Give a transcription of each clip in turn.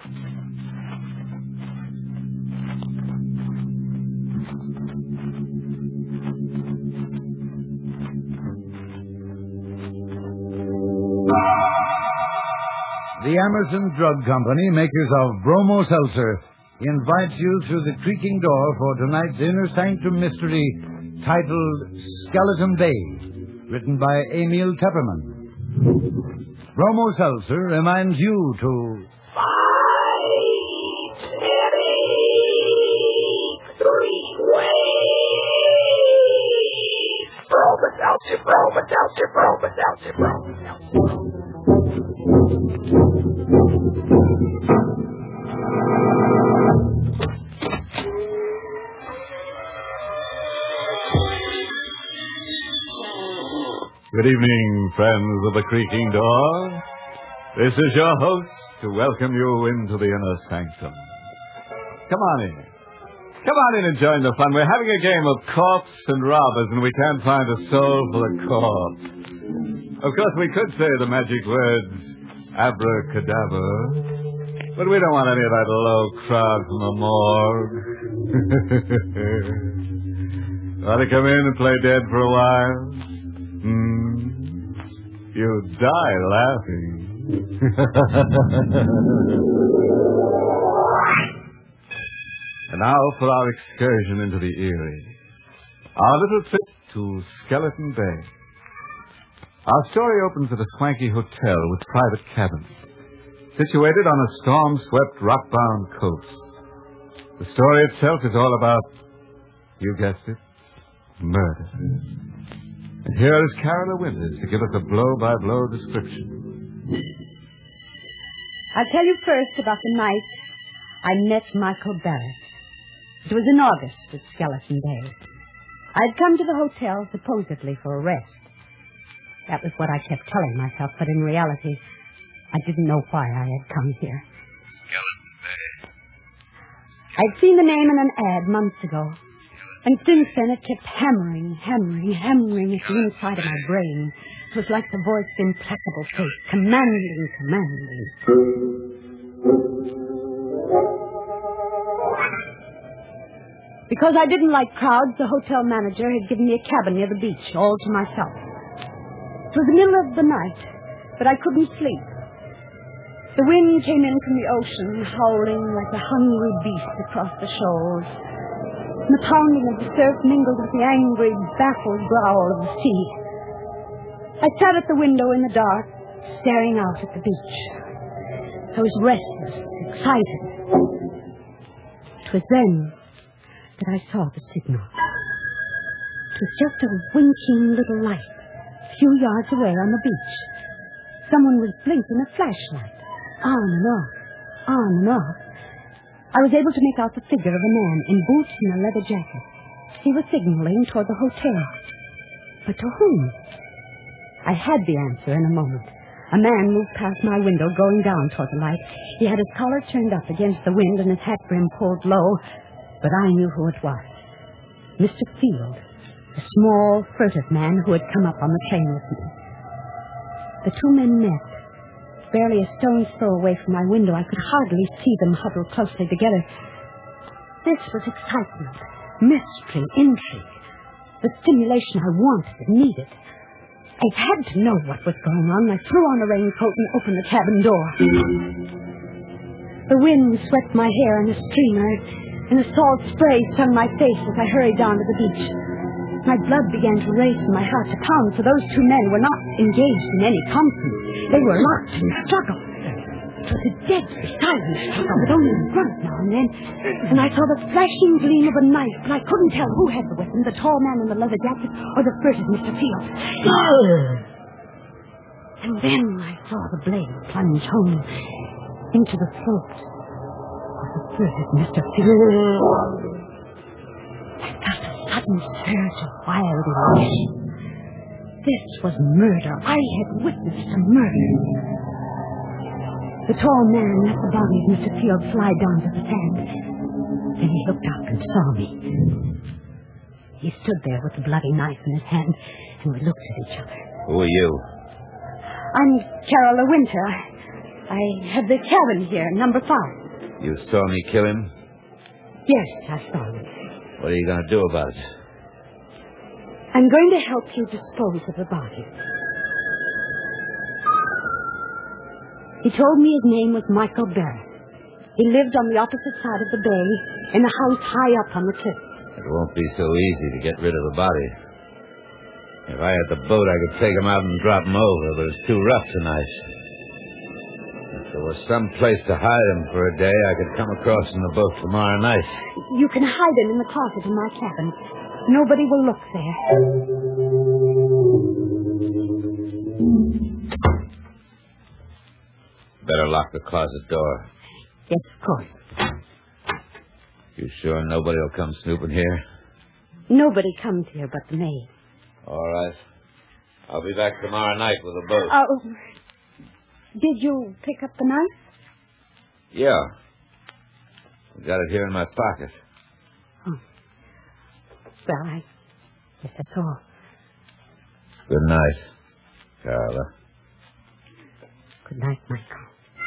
The Emerson Drug Company, makers of Bromo Seltzer, invites you through the creaking door for tonight's Inner Sanctum mystery titled Skeleton Bay, written by Emil Tepperman. Bromo Seltzer reminds you to... Fight, three ways. Bromo Seltzer, Bromo Seltzer, Bromo Seltzer, Bromo Seltzer. Good evening, friends of the creaking door. This is your host to welcome you into the inner sanctum. Come on in. Come on in and join the fun. We're having a game of corpse and robbers, and we can't find a soul for the corpse. Of course, we could say the magic words, abracadabra, but we don't want any of that low crowd from the morgue. Want to come in and play dead for a while? You die laughing. And now for our excursion into the eerie. Our little trip to Skeleton Bay. Our story opens at a swanky hotel with private cabins, situated on a storm-swept, rock-bound coast. The story itself is all about, you guessed it, murder. And here is Carolyn Winters to give us a blow-by-blow description. I'll tell you first about the night I met Michael Barrett. It was in August at Skeleton Bay. I'd come to the hotel supposedly for a rest. That was what I kept telling myself, but in reality, I didn't know why I had come here. Skeleton Bay. I'd seen the name in an ad months ago. And since then, it kept hammering at the inside of my brain. It was like the voice of implacable fate, commanding. Because I didn't like crowds, the hotel manager had given me a cabin near the beach, all to myself. It was the middle of the night, but I couldn't sleep. The wind came in from the ocean, howling like a hungry beast across the shoals. The pounding of the surf mingled with the angry, baffled growl of the sea. I sat at the window in the dark, staring out at the beach. I was restless, excited. It was then that I saw the signal. It was just a winking little light, a few yards away on the beach. Someone was blinking a flashlight, on and off. I was able to make out the figure of a man in boots and a leather jacket. He was signaling toward the hotel. But to whom? I had the answer in a moment. A man moved past my window, going down toward the light. He had his collar turned up against the wind and his hat brim pulled low, but I knew who it was. Mr. Field, the small, furtive man who had come up on the train with me. The two men met. Barely a stone's throw away from my window, I could hardly see them huddled closely together. This was excitement, mystery, intrigue, the stimulation I wanted and needed. I had to know what was going on. I threw on a raincoat and opened the cabin door. The wind swept my hair in a streamer, and the salt spray stung my face as I hurried down to the beach. My blood began to race and my heart to pound, for those two men were not engaged in any conflict. They were locked in struggle. It was a deadly silent struggle, with only a grunt now and then. And I saw the flashing gleam of a knife, but I couldn't tell who had the weapon, the tall man in the leather jacket or the furtive Mr. Field. And then I saw the blade plunge home into the throat of the furtive Mr. Field. I felt a sudden surge of wild emotion. This was murder. I had witnessed a murder. The tall man let the body of Mr. Field slide down to the sand. Then he looked up and saw me. He stood there with the bloody knife in his hand, and we looked at each other. Who are you? I'm Carola Winter. I have the cabin here, number 5. You saw me kill him? Yes, I saw him. What are you going to do about it? I'm going to help you dispose of the body. He told me his name was Michael Barrett. He lived on the opposite side of the bay, in a house high up on the cliff. It won't be so easy to get rid of the body. If I had the boat, I could take him out and drop him over, but it's too rough tonight. If there was some place to hide him for a day, I could come across in the boat tomorrow night. You can hide him in the closet in my cabin. Nobody will look there. Better lock the closet door. Yes, of course. You sure nobody will come snooping here? Nobody comes here but the maid. All right. I'll be back tomorrow night with a boat. Oh, did you pick up the knife? Yeah. I got it here in my pocket. Oh. Well, I guess that's all. Good night, Carla. Good night, Michael.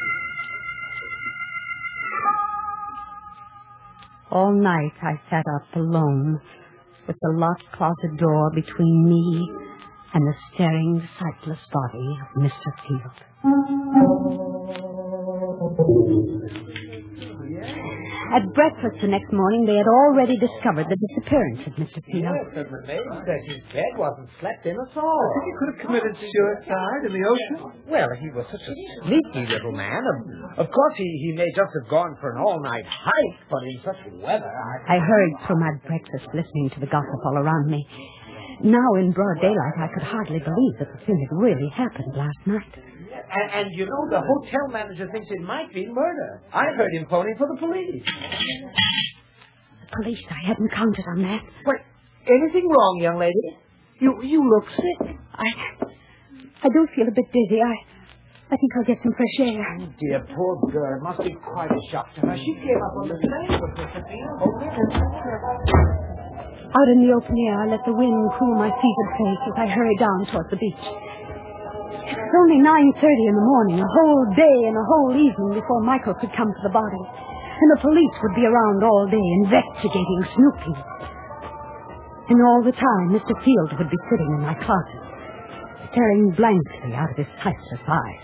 All night I sat up alone with the locked closet door between me and the staring, sightless body of Mr. Field. At breakfast the next morning, they had already discovered the disappearance of Mr. Field. Yes, and the maid said his bed wasn't slept in at all. I think he could have committed suicide in the ocean. Well, he was such a sneaky little man. Of course, he may just have gone for an all-night hike, but in such weather... I hurried through my breakfast, listening to the gossip all around me. Now, in broad daylight, I could hardly believe that the thing had really happened last night. And you know, the hotel manager thinks it might be murder. I heard him phoning for the police. The police? I hadn't counted on that. What? Anything wrong, young lady? You look sick. I do feel a bit dizzy. I think I'll get some fresh air. Oh, dear, poor girl. It must be quite a shock to her. She gave up on the plane with Mr. Field. Out in the open air, I let the wind cool my fevered face as I hurried down toward the beach. It was only 9:30 in the morning, a whole day and a whole evening before Michael could come for the body. And the police would be around all day investigating, snooping. And all the time, Mr. Field would be sitting in my closet, staring blankly out of his sightless eyes.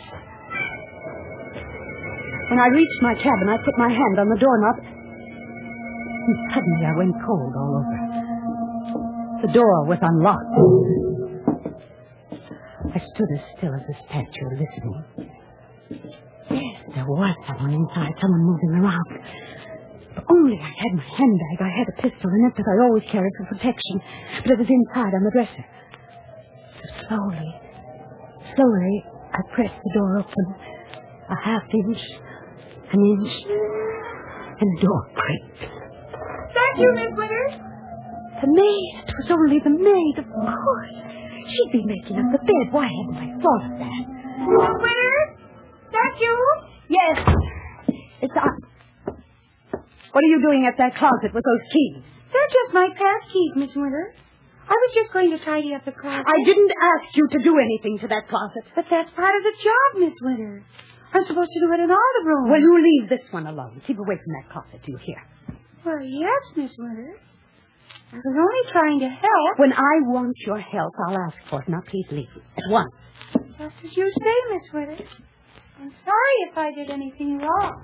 When I reached my cabin, I put my hand on the doorknob, and suddenly I went cold all over. The door was unlocked. I stood as still as a statue, listening. Yes, there was someone inside, someone moving around. If only I had my handbag. I had a pistol in it that I always carry for protection, but it was inside on the dresser. So slowly, I pressed the door open, a half inch, an inch, and the door creaked. That you, Miss Withers? The maid. It was only the maid, of course. She'd be making up the bed. Why hadn't I thought of that? Miss Withers? That you? Yes. It's I. What are you doing at that closet with those keys? They're just my pass keys, Miss Withers. I was just going to tidy up the closet. I didn't ask you to do anything to that closet. But that's part of the job, Miss Withers. I'm supposed to do it in all the rooms. Well, you leave this one alone. Keep away from that closet, do you hear? Well, yes, Miss Withers. I was only trying to help. When I want your help, I'll ask for it. Now, please leave at once. Just as you say, Miss Withers. I'm sorry if I did anything wrong.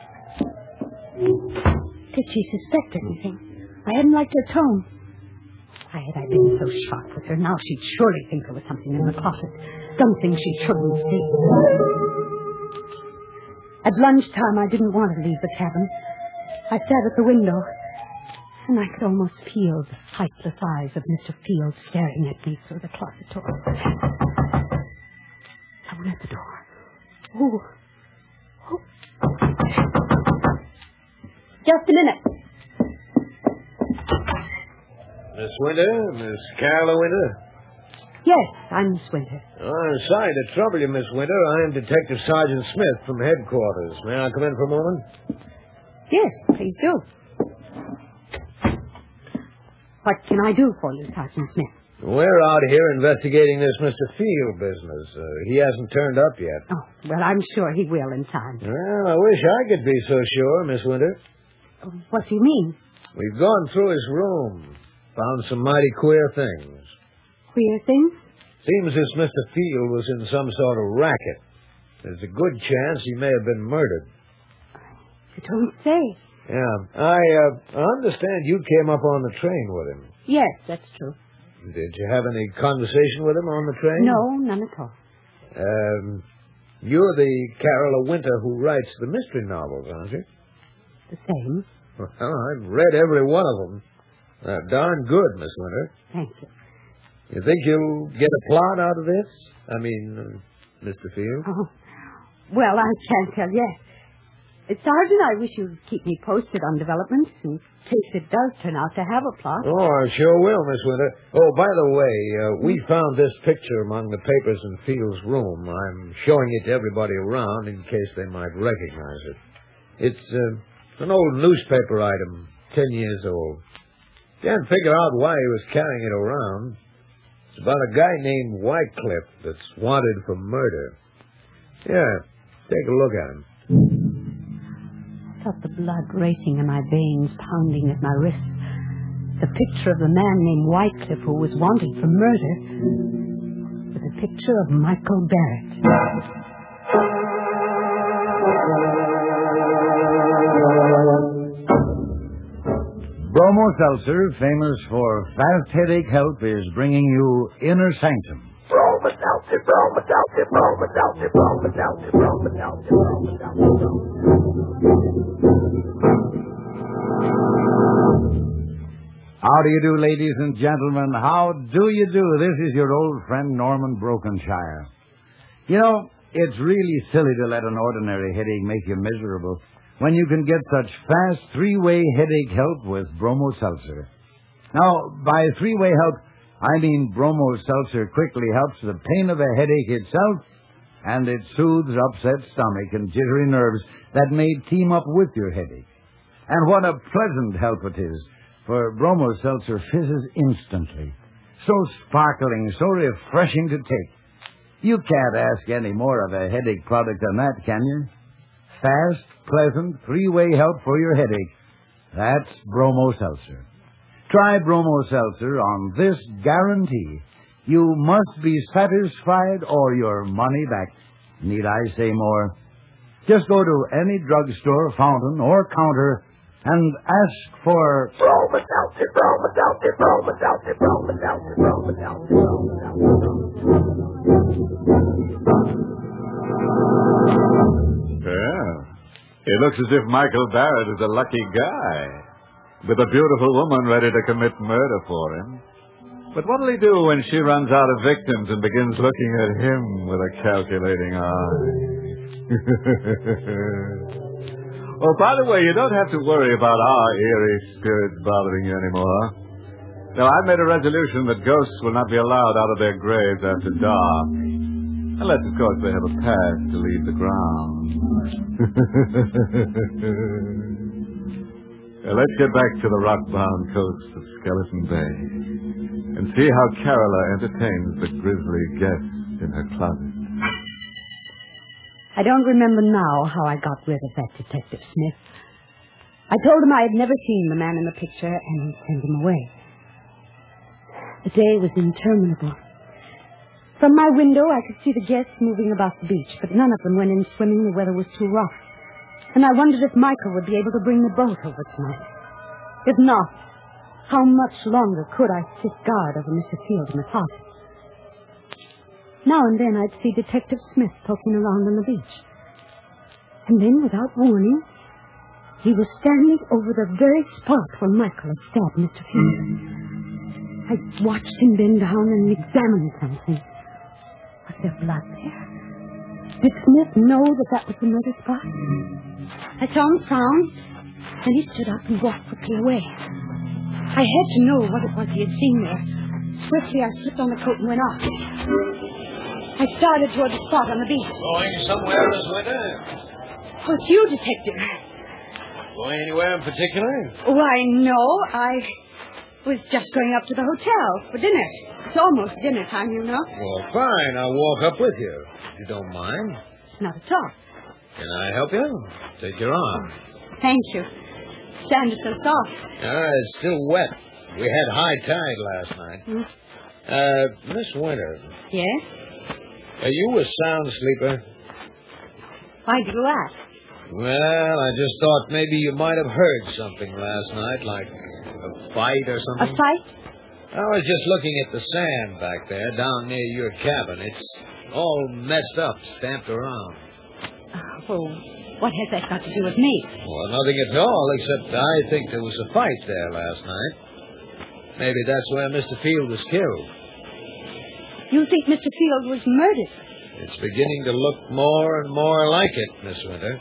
Did she suspect anything? I hadn't liked her tone. Why had I been so sharp with her? Now she'd surely think there was something in the closet. Something she shouldn't see. At lunchtime, I didn't want to leave the cabin. I sat at the window, and I could almost feel the sightless eyes of Mr. Field staring at me through the closet door. Someone at the door. Oh. Just a minute. Miss Winter? Miss Carla Winter? Yes, I'm Miss Winter. I'm sorry to trouble you, Miss Winter. I am Detective Sergeant Smith from headquarters. May I come in for a moment? Yes, please do. What can I do for you, Sergeant Smith? We're out here investigating this Mr. Field business. He hasn't turned up yet. Oh, well, I'm sure he will in time. Well, I wish I could be so sure, Miss Winter. What do you mean? We've gone through his room, found some mighty queer things. Queer things? Seems this Mr. Field was in some sort of racket. There's a good chance he may have been murdered. You don't say. Yeah. I understand you came up on the train with him. Yes, that's true. Did you have any conversation with him on the train? No, none at all. You're the Carola Winter who writes the mystery novels, aren't you? The same. Well, I've read every one of them. They're darn good, Miss Winter. Thank you. You think you'll get a plot out of this? I mean, Mr. Field? Oh, well, I can't tell yet. Sergeant, I wish you'd keep me posted on developments in case it does turn out to have a plot. Oh, I sure will, Miss Winter. Oh, by the way, we found this picture among the papers in Field's room. I'm showing it to everybody around in case they might recognize it. It's an old newspaper item, 10 years old. Can't figure out why he was carrying it around. It's about a guy named Wycliffe that's wanted for murder. Yeah, take a look at him. I felt the blood racing in my veins, pounding at my wrists. The picture of a man named Wycliffe who was wanted for murder with a picture of Michael Barrett. Bromo Seltzer, famous for fast headache help, is bringing you Inner Sanctum. Bromo Seltzer, Bromo Seltzer, Bromo Seltzer, Bromo Seltzer, Bromo Seltzer, Bromo Seltzer. How do you do, ladies and gentlemen? How do you do? This is your old friend, Norman Brokenshire. You know, it's really silly to let an ordinary headache make you miserable when you can get such fast three-way headache help with Bromo Seltzer. Now, by three-way help, I mean Bromo Seltzer quickly helps the pain of the headache itself, and it soothes upset stomach and jittery nerves that may team up with your headache. And what a pleasant help it is, for Bromo Seltzer fizzes instantly. So sparkling, so refreshing to take. You can't ask any more of a headache product than that, can you? Fast, pleasant, three-way help for your headache. That's Bromo Seltzer. Try Bromo Seltzer on this guarantee. You must be satisfied or your money back. Need I say more? Just go to any drugstore, fountain, or counter and ask for Bromo Seltzer, Bromo Seltzer, Bromo Seltzer, Bromo Seltzer, Bromo Seltzer, Bromo Seltzer. Yeah. It looks as if Michael Barrett is a lucky guy, with a beautiful woman ready to commit murder for him. But what'll he do when she runs out of victims and begins looking at him with a calculating eye? Oh, by the way, you don't have to worry about our eerie spirits bothering you anymore. Now, I've made a resolution that ghosts will not be allowed out of their graves after dark. Unless, of course, they have a pass to leave the ground. Now, let's get back to the rock-bound coast of Skeleton Bay and see how Carola entertains the grisly guest in her closet. I don't remember now how I got rid of that Detective Smith. I told him I had never seen the man in the picture and sent him away. The day was interminable. From my window, I could see the guests moving about the beach, but none of them went in swimming. The weather was too rough. And I wondered if Michael would be able to bring the boat over tonight. If not, how much longer could I sit guard over Mr. Field in the park? Now and then I'd see Detective Smith poking around on the beach. And then, without warning, he was standing over the very spot where Michael had stabbed Mr. Field. I watched him bend down and examine something. Was there blood there? Did Smith know that was the murder spot? I saw him frown, then he stood up and walked quickly away. I had to know what it was he had seen there. Swiftly, I slipped on the coat and went out. I started toward the spot on the beach. Going somewhere, Miss Winter? Oh, it's you, Detective. Going anywhere in particular? Why, no, Was just going up to the hotel for dinner. It's almost dinner time, you know. Well, fine. I'll walk up with you, if you don't mind. Not at all. Can I help you? Take your arm. Thank you. Sand is so soft. It's still wet. We had high tide last night. Miss Winter. Yes? Are you a sound sleeper? Why do you ask? Well, I just thought maybe you might have heard something last night, like a fight or A something. fight? I was just looking at the sand back there, down near your cabin. It's all messed up, stamped around. Oh, what has that got to do with me? Well, nothing at all, except I think there was a fight there last night. Maybe that's where Mr. Field was killed. You think Mr. Field was murdered? It's beginning to look more and more like it, Miss Winter.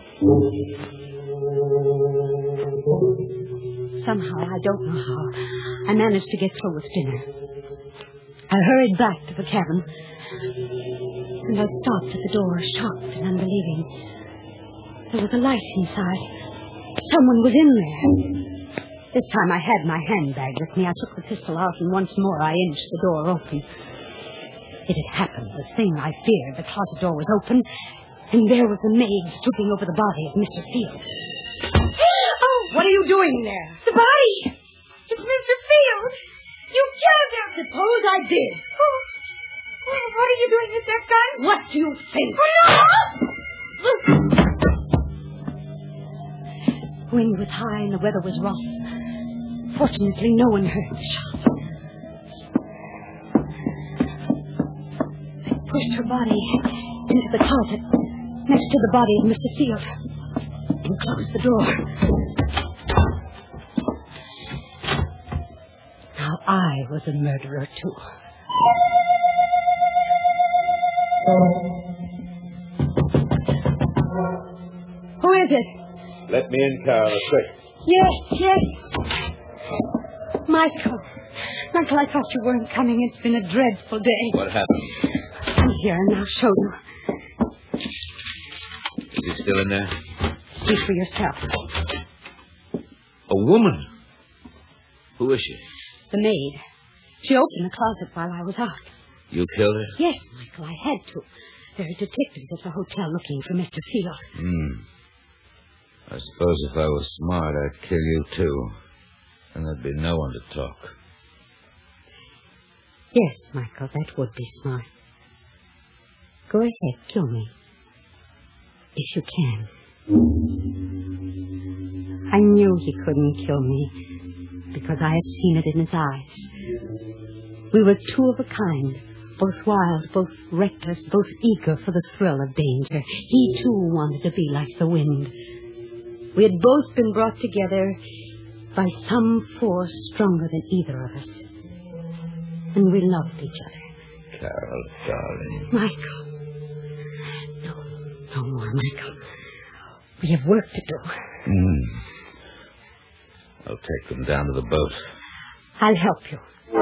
Somehow, I don't know how, I managed to get through with dinner. I hurried back to the cabin, and I stopped at the door, shocked and unbelieving. There was a light inside. Someone was in there. This time I had my handbag with me. I took the pistol out, and once more I inched the door open. It had happened, the thing I feared. The closet door was open, and there was the maid stooping over the body of Mr. Field. Oh, What are you doing there? the body. It's Mr. Field. You killed him. Suppose I did. Oh, what are you doing with that gun? What do you think? Oh, no! The wind was high and the weather was rough. Fortunately, no one heard the shot. I pushed her body into the closet next to the body of Mr. Field and closed the door. Now I was a murderer, too. Who is it? Let me in, Carol, quick. Yes. Michael, I thought you weren't coming. It's been a dreadful day. What happened? I'm here, and I'll show you. Is he still in there? See for yourself. A woman? Who is she? The maid. She opened the closet while I was out. You killed her? Yes, Michael, I had to. There are detectives at the hotel looking for Mr. Field. I suppose if I was smart, I'd kill you, too. And there'd be no one to talk. Yes, Michael, that would be smart. Go ahead, kill me. If you can. I knew he couldn't kill me because I had seen it in his eyes. We were two of a kind, both wild, both reckless, both eager for the thrill of danger. He, too, wanted to be like the wind. We had both been brought together by some force stronger than either of us. And we loved each other. Carol, darling. Michael. No more, Michael. We have work to do. I'll take them down to the boat. I'll help you.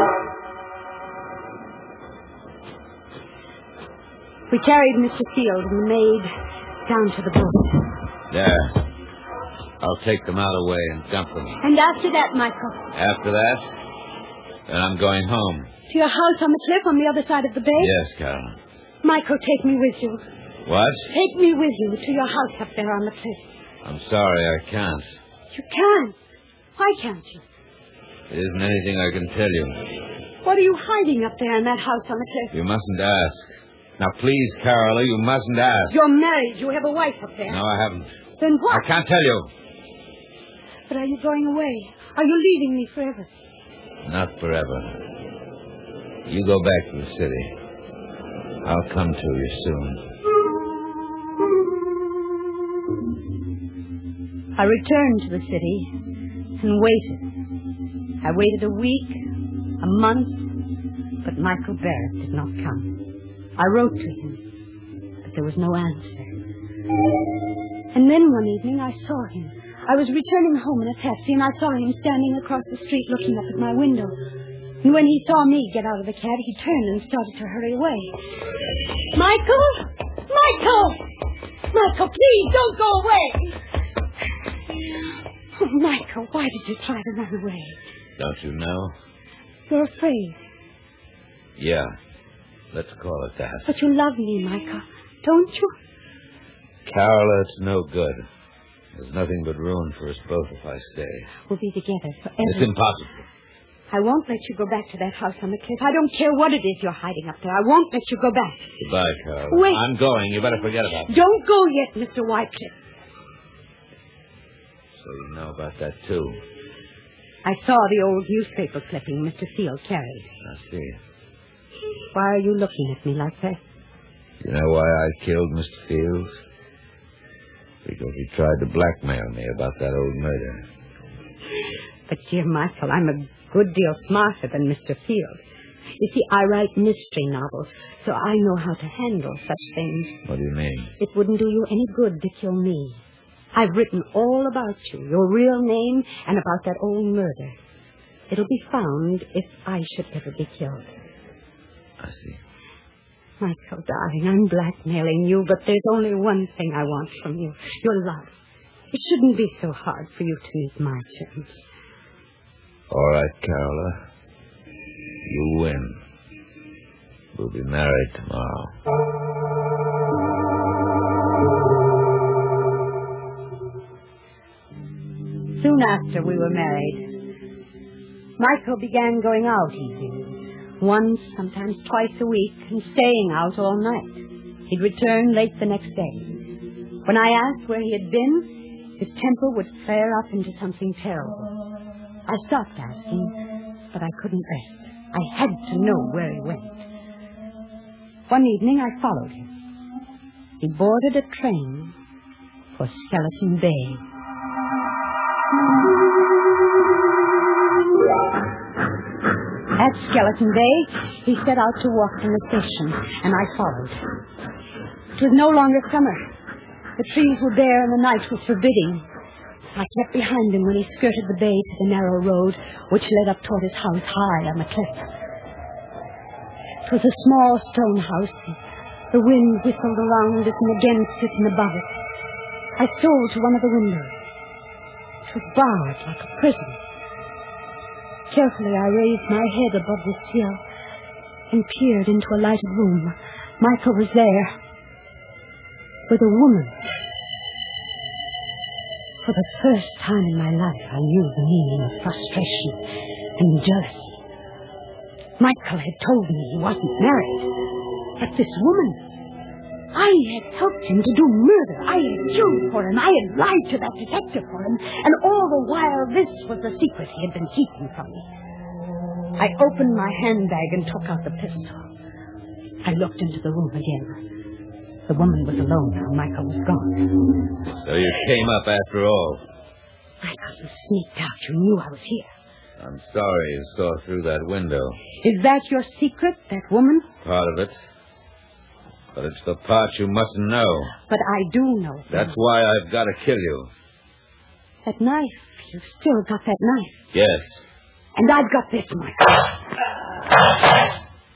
We carried Mr. Field and the maid down to the boat. There. I'll take them out of the way and dump them. And after that, Michael? After that, then I'm going home. To your house on the cliff on the other side of the bay? Yes, Carol. Michael, take me with you. What? Take me with you to your house up there on the cliff. I'm sorry, I can't. You can. Why can't you? There isn't anything I can tell you. What are you hiding up there in that house on the cliff? You mustn't ask. Now, please, Carola, you mustn't ask. You're married. You have a wife up there. No, I haven't. Then what? I can't tell you. But are you going away? Are you leaving me forever? Not forever. You go back to the city. I'll come to you soon. I returned to the city and waited. I waited a week, a month, but Michael Barrett did not come. I wrote to him, but there was no answer. And then one evening I saw him. I was returning home in a taxi, and I saw him standing across the street looking up at my window. And when he saw me get out of the cab, he turned and started to hurry away. Michael! Michael! Michael, please, don't go away! Oh, Michael, why did you try to run away? Don't you know? You're afraid. Yeah. Let's call it that. But you love me, Michael, don't you? Carola, it's no good. There's nothing but ruin for us both if I stay. We'll be together forever. It's impossible. I won't let you go back to that house on the cliff. I don't care what it is you're hiding up there. I won't let you go back. Goodbye, Carola. Wait. I'm going. You better forget about it. Don't go yet, Mr. Wycliffe. So you know about that, too. I saw the old newspaper clipping Mr. Field carried. I see. Why are you looking at me like that? You know why I killed Mr. Fields? Because he tried to blackmail me about that old murder. But, dear Michael, I'm a good deal smarter than Mr. Field. You see, I write mystery novels, so I know how to handle such things. What do you mean? It wouldn't do you any good to kill me. I've written all about you, your real name, and about that old murder. It'll be found if I should ever be killed. I see. Michael, darling, I'm blackmailing you, but there's only one thing I want from you, your love. It shouldn't be so hard for you to meet my terms. All right, Carola. You win. We'll be married tomorrow. Soon after we were married, Michael began going out evenings. Once, sometimes twice a week, and staying out all night. He'd return late the next day. When I asked where he had been, his temper would flare up into something terrible. I stopped asking, but I couldn't rest. I had to know where he went. One evening, I followed him. He boarded a train for Skeleton Bay. At Skeleton Bay, he set out to walk from the station, and I followed. It was no longer summer. The trees were bare, and the night was forbidding. I kept behind him when he skirted the bay to the narrow road which led up toward his house high on the cliff. It was a small stone house. The wind whistled around it and against it and above it. I stole to one of the windows. It was barred like a prison. Carefully, I raised my head above the sill and peered into a lighted room. Michael was there with a woman. For the first time in my life, I knew the meaning of frustration and jealousy. Michael had told me he wasn't married. But this woman, I had helped him to do murder. I had killed for him. I had lied to that detective for him. And all the while, this was the secret he had been keeping from me. I opened my handbag and took out the pistol. I looked into the room again. The woman was alone now. Michael was gone. So you came up after all. Michael, you sneaked out. You knew I was here. I'm sorry you saw through that window. Is that your secret, that woman? Part of it. But it's the part you mustn't know. But I do know. That's why I've got to kill you. That knife. You've still got that knife. Yes. And I've got this, Michael.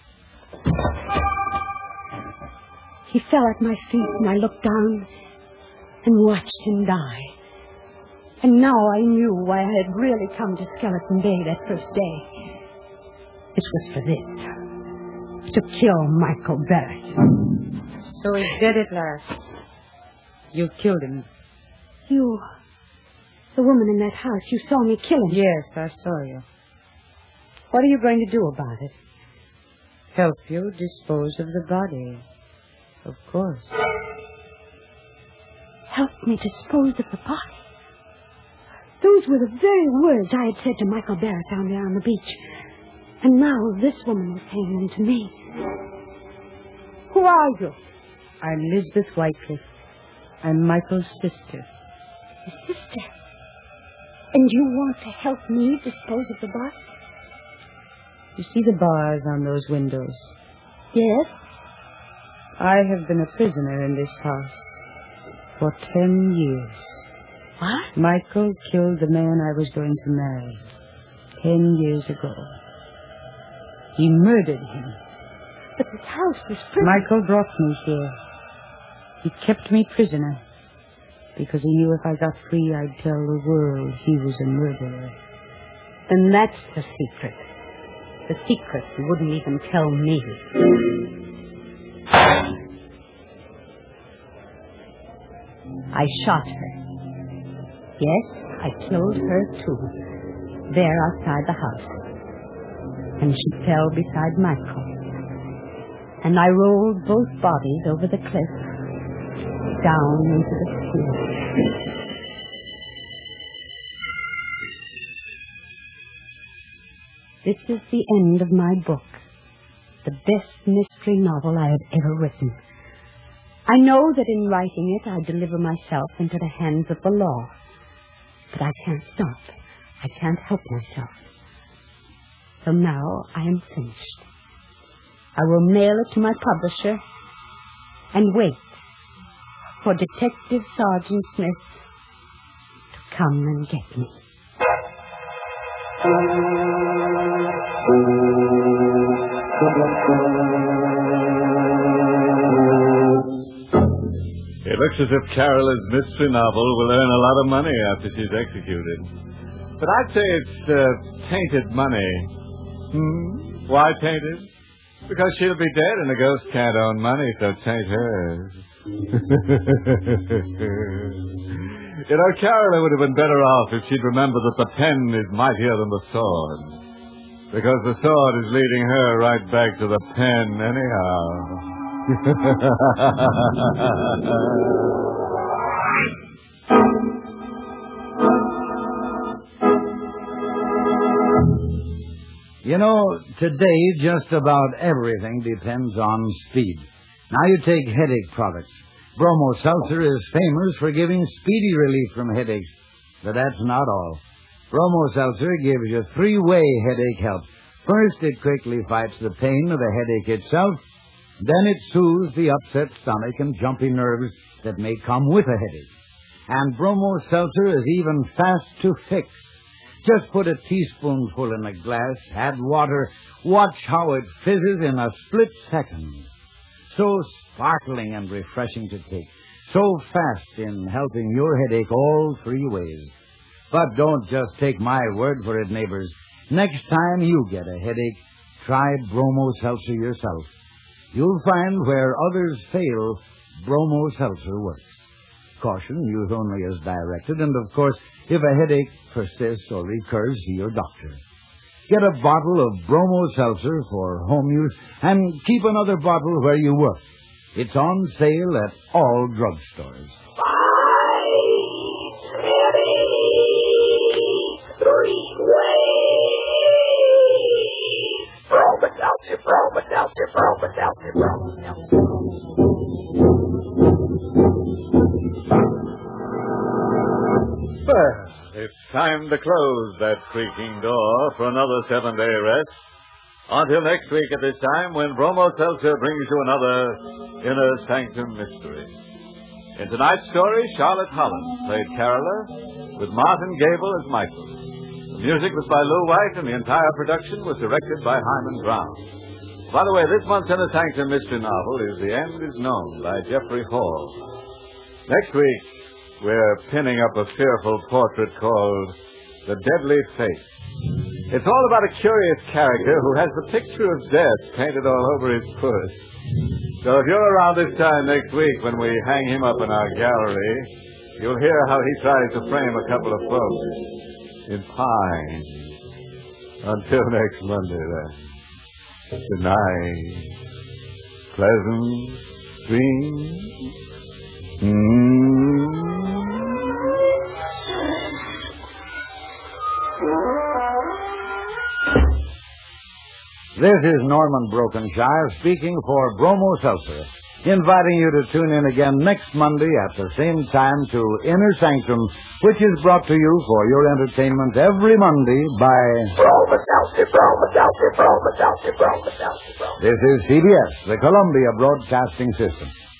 He fell at my feet, and I looked down and watched him die. And now I knew why I had really come to Skeleton Bay that first day. It was for this. To kill Michael Barrett. So he's dead at last. You killed him. You, the woman in that house, you saw me kill him. Yes, I saw you. What are you going to do about it? Help you dispose of the body. Of course. Help me dispose of the body? Those were the very words I had said to Michael Barrett down there on the beach. And now this woman was saying them to me. Who are you? I'm Lisbeth Wycliffe. I'm Michael's sister. His sister? And you want to help me dispose of the body? You see the bars on those windows? Yes. I have been a prisoner in this house for 10 years. What? Michael killed the man I was going to marry 10 years ago. He murdered him. But this house was prison. Michael brought me here. He kept me prisoner because he knew if I got free, I'd tell the world he was a murderer. Then that's the secret. The secret you wouldn't even tell me. I shot her. Yes, I killed her too. There outside the house. And she fell beside Michael. And I rolled both bodies over the cliff, down into the sea. This is the end of my book, the best mystery novel I have ever written. I know that in writing it I deliver myself into the hands of the law. But I can't stop. I can't help myself. So now I am finished. I will mail it to my publisher and wait for Detective Sergeant Smith to come and get me. It looks as if Carola's mystery novel will earn a lot of money after she's executed. But I'd say it's tainted money. Why tainted? Because she'll be dead and the ghost can't own money, so taint hers. You know, Carola would have been better off if she'd remembered that the pen is mightier than the sword. Because the sword is leading her right back to the pen anyhow. You know, today just about everything depends on speed. Now you take headache products. Bromo Seltzer is famous for giving speedy relief from headaches. But that's not all. Bromo Seltzer gives you three-way headache help. First, it quickly fights the pain of the headache itself. Then it soothes the upset stomach and jumpy nerves that may come with a headache. And Bromo Seltzer is even fast to fix. Just put a teaspoonful in a glass, add water, watch how it fizzes in a split second. So sparkling and refreshing to take. So fast in helping your headache all three ways. But don't just take my word for it, neighbors. Next time you get a headache, try Bromo Seltzer yourself. You'll find where others fail, Bromo Seltzer works. Caution, use only as directed, and of course, if a headache persists or recurs, see your doctor. Get a bottle of Bromo Seltzer for home use, and keep another bottle where you work. It's on sale at all drugstores. 5, 7, 3-way. Bromo Seltzer, Bromo Seltzer, Bromo Seltzer, Bromo Seltzer. Well, it's time to close that creaking door for another 7-day rest. Until next week at this time, when Bromo Seltzer brings you another Inner Sanctum Mystery. In tonight's story, Charlotte Holland played Carola, with Martin Gable as Michael. The music was by Lou White, and the entire production was directed by Hyman Brown. By the way, this month's Inner Sanctum Mystery novel is The End Is Known by Jeffrey Hall. Next week, we're pinning up a fearful portrait called The Deadly Face. It's all about a curious character who has the picture of death painted all over his puss. So if you're around this time next week when we hang him up in our gallery, you'll hear how he tries to frame a couple of folks in pine. Until next Monday, then. Good night. Pleasant dreams. This is Norman Brokenshire speaking for Bromo Seltzer, inviting you to tune in again next Monday at the same time to Inner Sanctum, which is brought to you for your entertainment every Monday by Bromo Seltzer, Bromo Seltzer, Bromo Seltzer, Bromo Seltzer, Bromo. This is CBS, the Columbia Broadcasting System.